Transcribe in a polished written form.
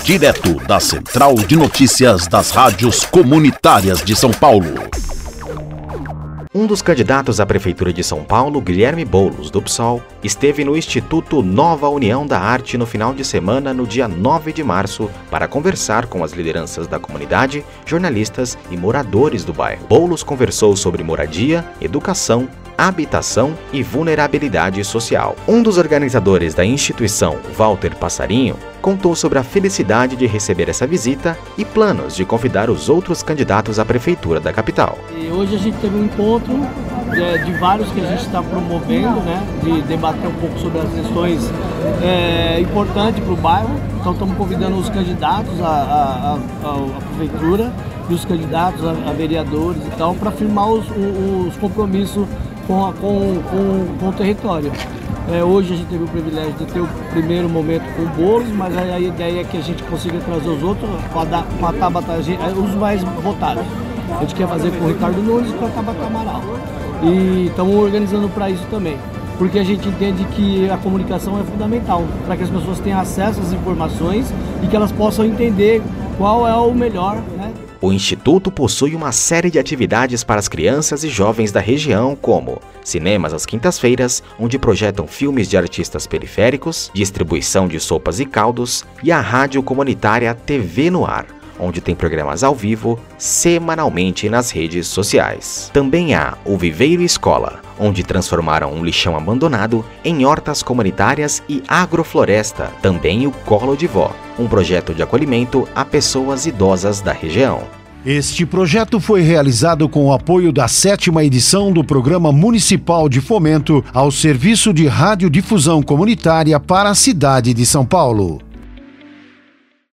direto da Central de Notícias das Rádios Comunitárias de São Paulo. Um dos candidatos à Prefeitura de São Paulo, Guilherme Boulos, do PSOL, esteve no Instituto Nova União da Arte no final de semana, no dia 9 de março, para conversar com as lideranças da comunidade, jornalistas e moradores do bairro. Boulos conversou sobre moradia, educação, habitação e vulnerabilidade social. Um dos organizadores da instituição, Walter Passarinho, contou sobre a felicidade de receber essa visita e planos de convidar os outros candidatos à prefeitura da capital. E hoje a gente teve um encontro de vários que a gente está promovendo, de debater um pouco sobre as questões importantes para o bairro. Então estamos convidando os candidatos à prefeitura e os candidatos a vereadores e tal, para firmar os compromissos com o território. Hoje a gente teve o privilégio de ter o primeiro momento com o Boulos, mas a ideia é que a gente consiga trazer os outros com a Tabata, os mais votados. A gente quer fazer com o Ricardo Nunes e com a Tabata Amaral. E estamos organizando para isso também, porque a gente entende que a comunicação é fundamental para que as pessoas tenham acesso às informações e que elas possam entender qual é o melhor, O Instituto possui uma série de atividades para as crianças e jovens da região, como cinemas às quintas-feiras, onde projetam filmes de artistas periféricos, distribuição de sopas e caldos, e a rádio comunitária TV no Ar, onde tem programas ao vivo semanalmente nas redes sociais. Também há o Viveiro Escola, onde transformaram um lixão abandonado em hortas comunitárias e agrofloresta. Também o Colo de Vó, um projeto de acolhimento a pessoas idosas da região. Este projeto foi realizado com o apoio da 7ª edição do Programa Municipal de Fomento ao Serviço de Radiodifusão Comunitária para a cidade de São Paulo.